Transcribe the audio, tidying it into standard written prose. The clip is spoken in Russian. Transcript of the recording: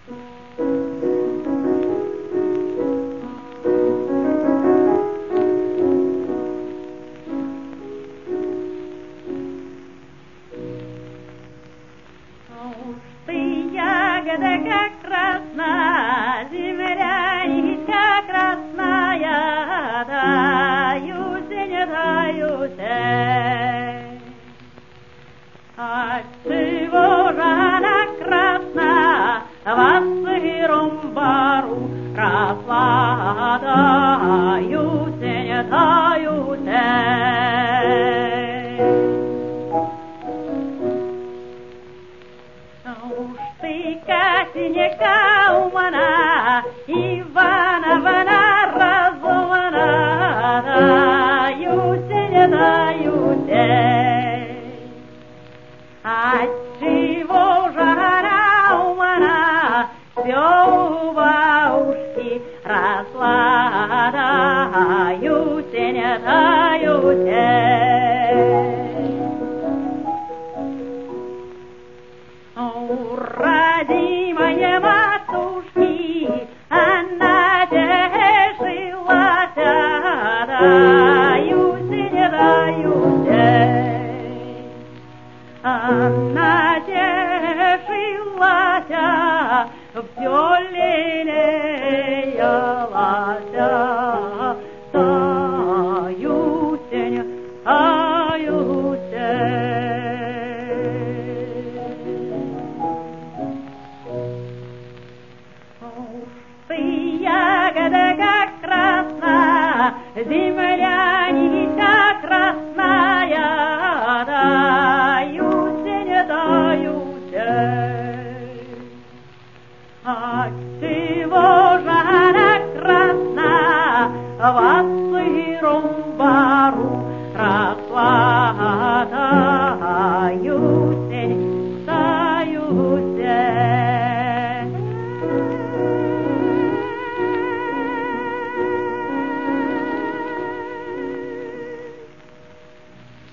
Ягода как красная, земляничка красная, даюсь и не даюсь. Отчего же она красная в сыром бару росла, даюсь и не даюсь. Катенька умна, Ивановна разумна, даюсь и не даюсь. Отчего же она умна, все у бабушки росла, даюсь и не даюсь. Родимая матушки, она тешилась, даюсь и не даюсь. Она тешилась, все лелеялась, даюсь и не даюсь. Ягода как красная, земляничка красная, даюсь и не даюсь. Отчего же она красная,